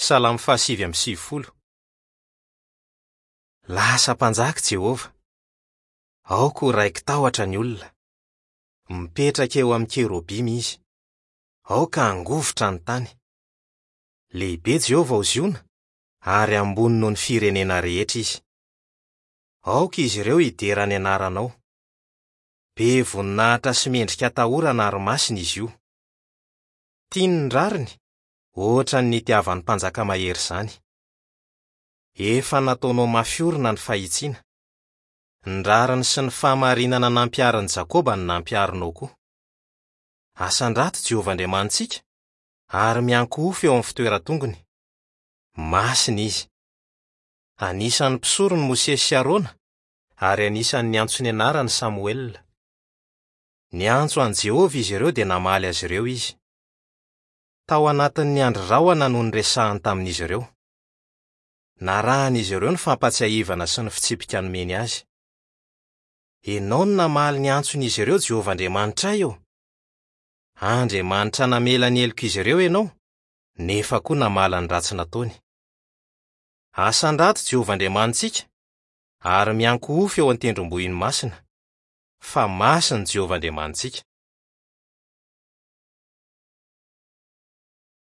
Salamo 7:7. Lasa mpanjaka Jehova. Aoko raiky tahotra ny olona. Mipetraka eo amin'ny kerobimy izy. Aoka angovotra ny tany. Lehibe Jehova ho ziona, ary ambony noho ny firenena rehetra izy. Aoka izy ireo idera ny anaranao. Be voninahitra sy mendrika atahorana ary masina izy io. Tiany ny rariny, ohatra ny nitiavan'ny mpanjaka mahery zany. Efa nataonao mafiorina ny fahitsiana. Ny rariny sy ny fahamarinana nampiarin'i Jakoba ny nampiarinao koa. Asan-drato Jehova Andriamantsika, ary miankohofo eo amin'ny fitoeran-tongony. Masina izy. Anisan'ny mpisorony Mosesy sy Arona, ary anisan'ny niantso ny anarany Samuel. Niantso an Jehova izy ireo dia namaly azy ireo izy. Tao anatin'ny andro rahona no niresahany tamin'izy ireo. Narahan'izy ireo ny fampatsiahivana sy ny fitsipika nomeny azy. Ianao no namaly ny antson'izy ireo Jehova Andriamanitra eo. Andriamanitra namela ny heloka izy ireo ianao, nefa koa namala ny ratsy nataony. Asan-drato Jehova Andriamantsika, ary miankohofo eo an-tendrombohiny masina. Fa masina Jehova Andriamantsika.